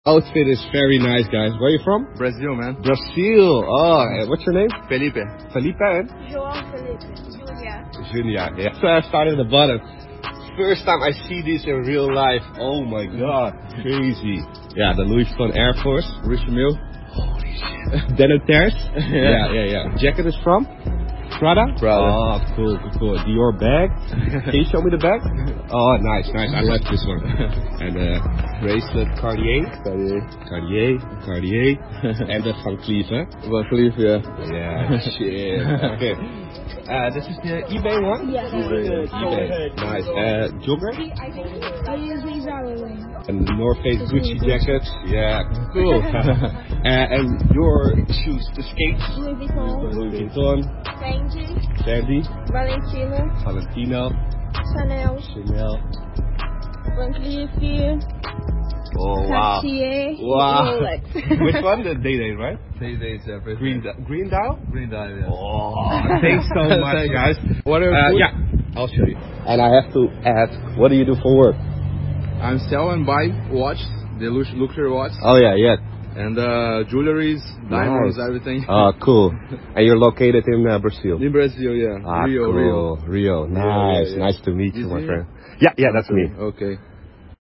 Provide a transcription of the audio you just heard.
Outfit is very nice, guys. Where are you from? Brazil, man. Brazil. Oh, what's your name? Felipe. Felipe and? João Felipe. Julia. Julia. Yeah. So I started at the bottom. First time I see this in real life. Oh my god. Crazy. Yeah, the Louis Vuitton Air Force. Richelieu. Holy shit. Denim Terrace. Yeah. Jacket is from? Prada? Oh, cool. Dior bag. Can you show me the bag? Oh, nice. I love this one. And bracelet Cartier. And the Van Cleef, huh? Van Cleef, yeah. Yeah, shit. Okay. This is the eBay one? Yes. eBay. Nice. Jogger? I use these all And North Face Gucci jackets. Yeah, cool. And your shoes, the skates? Louis Vuitton. Louis Vuitton. Fendi. Valentino. Chanel. Van Cleef. Oh, wow. Cartier. Wow. Rolex. Which one? The Day, right? Day, yeah. Green Dial? Green Dial, yeah. Oh, thanks so much, guys. What are you Yeah, I'll show you. And I have to ask, what do you do for work? I'm selling buy watches, the luxury watch. Oh, yeah. And jewelries, diamonds, Nice. everything. Oh, cool. And you're located in Brazil? In Brazil, yeah. Rio. Nice. Yeah. Nice to meet you, my Is he? friend. Yeah, that's me. Okay.